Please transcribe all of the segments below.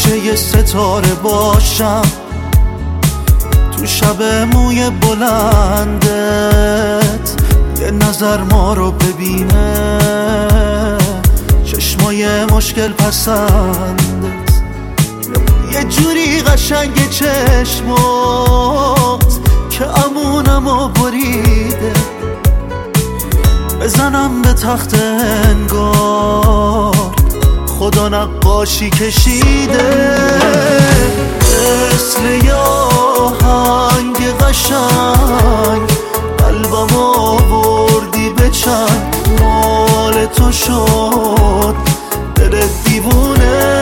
گوشه یه ستاره باشم تو شب موی بلندت، یه نظر ما رو ببینه چشمای مشکل پسندت، یه جوری قشنگ چشمات که امونمو بریده، بزنم به تخت انگار خدا نقاشی کشیده، مثل یه آهنگ قشنگ قلبم آوردی به چنگ، مال تو شد دل دیوونه،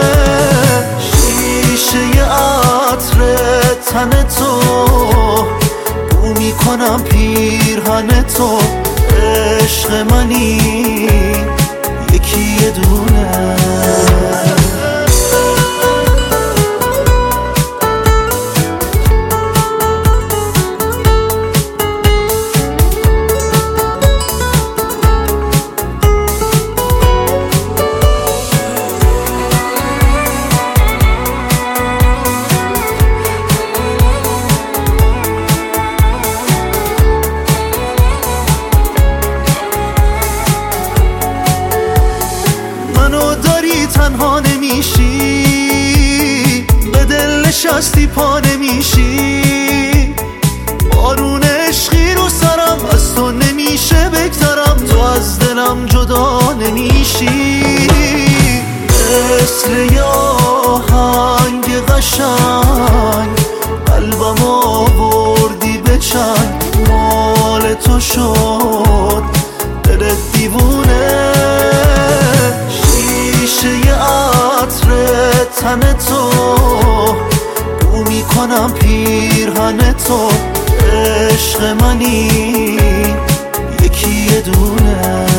شیشه عطر تن تو بو میکنم پیرهن تو، عشق منی یکی یه دونه. تنها نمیشی، به دل نشستی پا نمیشی، بارون عشقی رو سرم از تو نمیشه بگذرم، تو از دلم جدا نمیشی، مثل یه آهنگ قشنگ قلبم آوردی به چنگ، مال تو شد دل دیوونه، تن تو بو میکنم پیرهن تو، عشق منی یکی یه دونه.